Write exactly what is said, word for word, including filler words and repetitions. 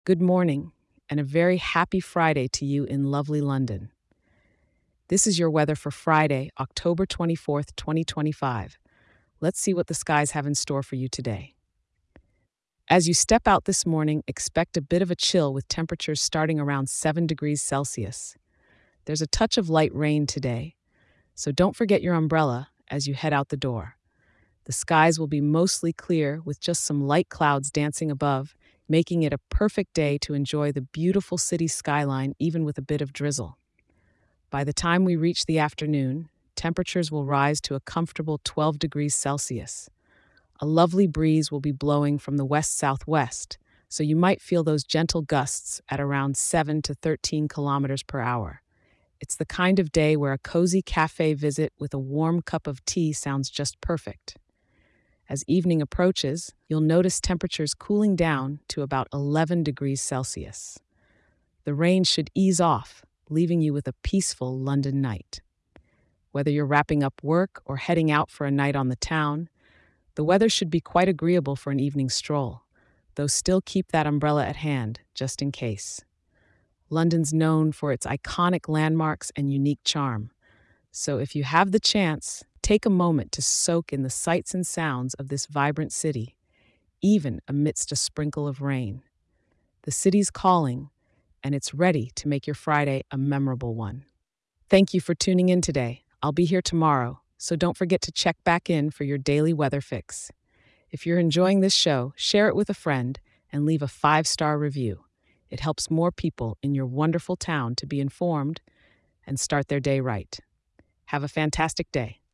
Good morning, and a very happy Friday to you in lovely London. This is your weather for Friday, October twenty-fourth, twenty twenty-five. Let's see what the skies have in store for you today. As you step out this morning, expect a bit of a chill with temperatures starting around seven degrees Celsius. There's a touch of light rain today, so don't forget your umbrella as you head out the door. The skies will be mostly clear with just some light clouds dancing above, making it a perfect day to enjoy the beautiful city skyline even with a bit of drizzle. By the time we reach the afternoon, temperatures will rise to a comfortable twelve degrees Celsius. A lovely breeze will be blowing from the west-southwest, so you might feel those gentle gusts at around seven to thirteen kilometers per hour. It's the kind of day where a cozy cafe visit with a warm cup of tea sounds just perfect. As evening approaches, you'll notice temperatures cooling down to about eleven degrees Celsius. The rain should ease off, leaving you with a peaceful London night. Whether you're wrapping up work or heading out for a night on the town, the weather should be quite agreeable for an evening stroll, though still keep that umbrella at hand, just in case. London's known for its iconic landmarks and unique charm, so if you have the chance, take a moment to soak in the sights and sounds of this vibrant city, even amidst a sprinkle of rain. The city's calling, and it's ready to make your Friday a memorable one. Thank you for tuning in today. I'll be here tomorrow, so don't forget to check back in for your daily weather fix. If you're enjoying this show, share it with a friend and leave a five-star review. It helps more people in your wonderful town to be informed and start their day right. Have a fantastic day.